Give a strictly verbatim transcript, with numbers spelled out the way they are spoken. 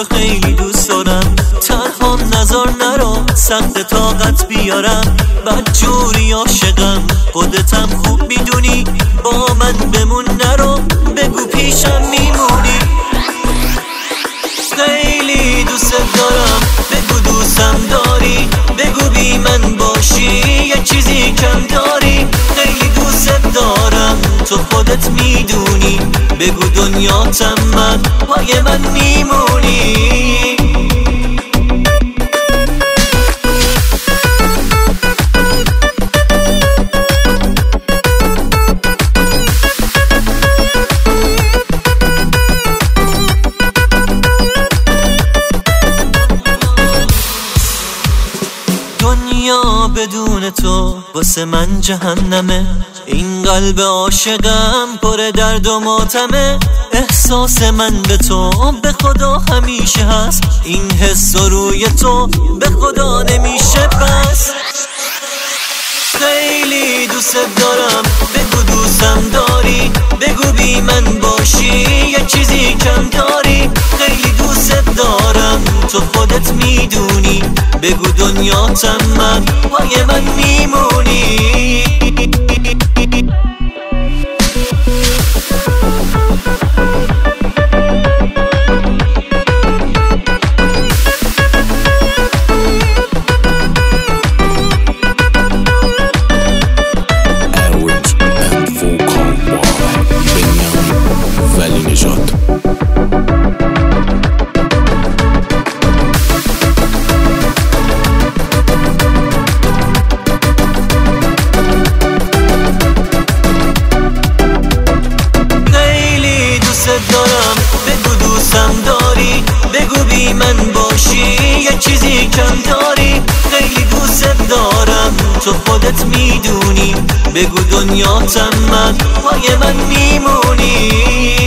رو خیلی دوست دارم، تنها نظر نرو سخت طاقت بیارم، بد جوری عاشقم خودتم خوب میدونی، با من بمون نرو بگو پیشم میمونی. خیلی دوست دارم بگو دوستم داری، بگو بی من باشی یه چیزی کم داری. خیلی دوست دارم تو خودت میدونی، بگو دنیاتم من پای من میمونی. دنیا بدون تو واسه من جهنمه، این قلب عاشقم پر درد و ماتمه. احساس من به تو به خدا همیشه هست، این حس و روی تو به خدا نمیشه پس. خیلی دوست دارم بگو دوستم داری، بگو بی من باشی یه چیزی کم داری. خیلی دوست دارم تو خودت میدونی، بگو دنیاتم من پای من میمونی. دارم بگو دوستم داری، بگو بی من باشی یه چیزی کم داری. خیلی دوست دارم تو خودت میدونی، بگو دنیاتم من پای من میمونی.